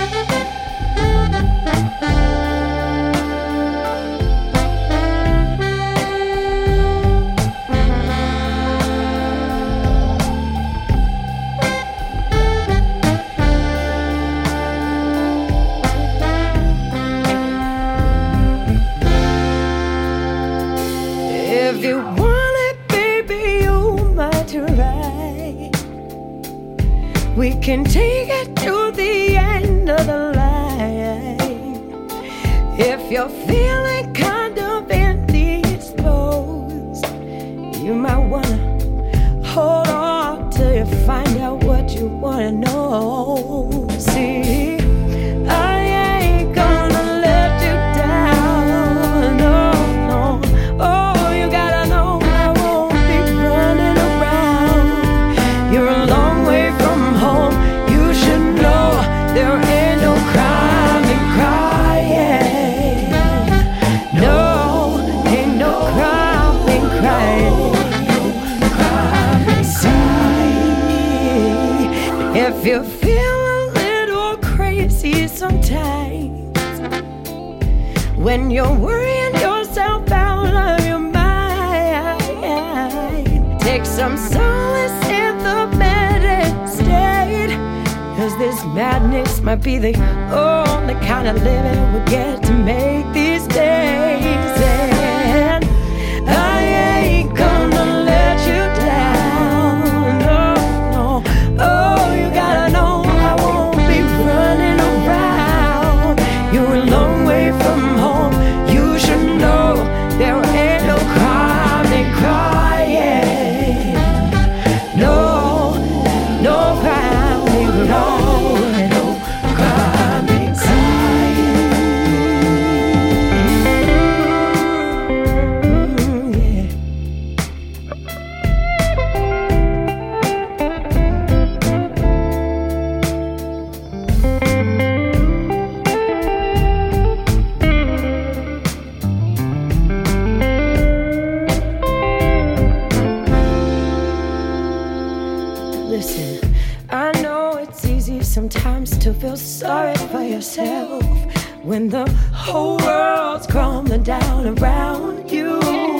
If you want it, baby, you might try. We can take it to the end of the line. If you're feeling kind of indisposed, you might wanna hold on till you find out what you wanna know. See, I ain't gonna let you down, no, no. Oh, you gotta know I won't be running around. You're a long way from home, you should know there ain't no crime in crying. No, ain't no crime in crying. If you feel a little crazy sometimes, when you're worrying yourself out of your mind, take some solace in the meditate state, 'cause this madness might be the only kind of living we get to make these days. And I ain't gonna let you down, no, no. Oh, you gotta know I won't be running around. You're a long way from home, you should know there ain't no crime in crying. No, no crime in crying. No crime in crying. Yeah. Listen, I know it's easy sometimes to feel sorry for yourself when the whole world's crumbling down around you.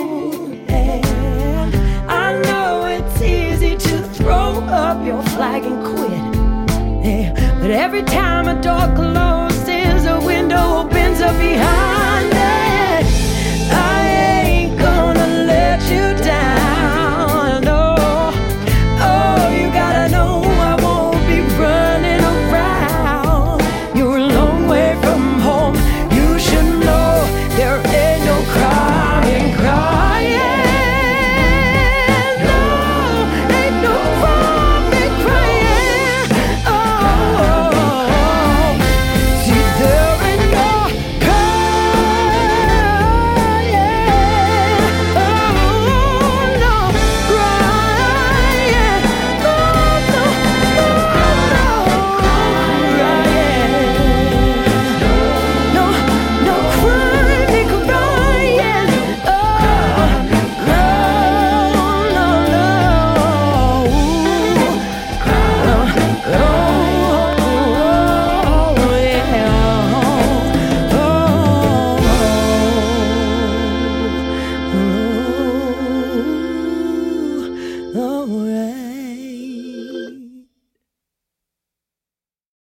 And I know it's easy to throw up your flag and quit. Yeah, but every time a door closes, a window opens up behind